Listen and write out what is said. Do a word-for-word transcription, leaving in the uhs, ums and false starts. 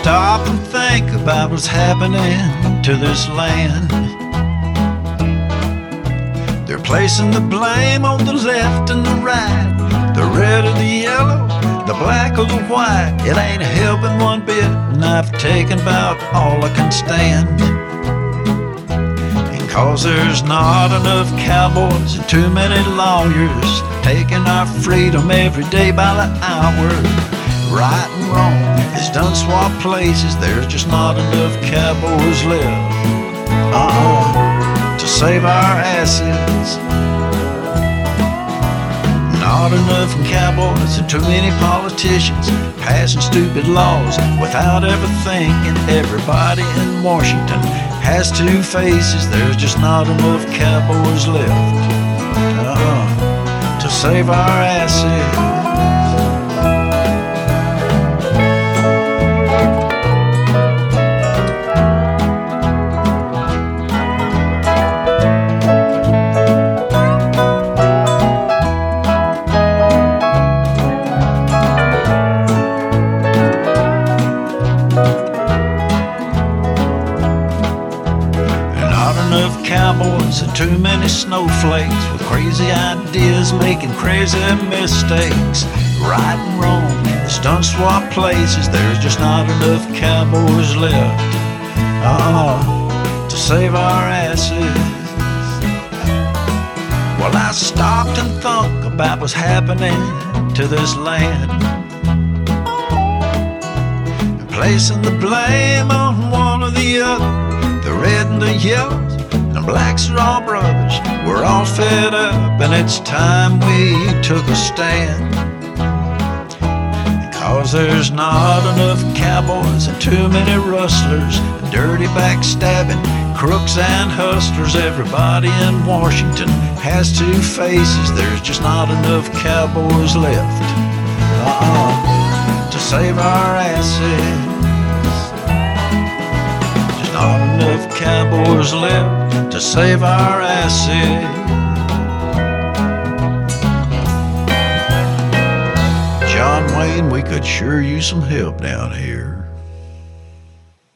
stop and think about what's happening to this land. They're placing the blame on the left and the right, the red or the yellow, the black or the white. It ain't helping one bit, and I've taken about all I can stand. And cause there's not enough cowboys and too many lawyers taking our freedom every day by the hour. Right and wrong is done swap places. There's just not enough cowboys left uh-uh, to save our assets. Not enough cowboys and too many politicians passing stupid laws without ever thinking. Everybody in Washington has two faces. There's just not enough cowboys left uh-uh, to save our assets. Enough cowboys and too many snowflakes with crazy ideas making crazy mistakes. Right and wrong is done swap places. There's just not enough cowboys left uh, to save our asses. Well, I stopped and thought about what's happening to this land, and placing the blame on one or the other. The red and the yellow, the blacks are all brothers. We're all fed up, and it's time we took a stand. Cause there's not enough cowboys and too many rustlers, dirty backstabbing crooks and hustlers. Everybody in Washington has two faces. There's just not enough cowboys left uh-uh, to save our assets. Not enough cowboys left to save our assets. John Wayne, we could sure use some help down here.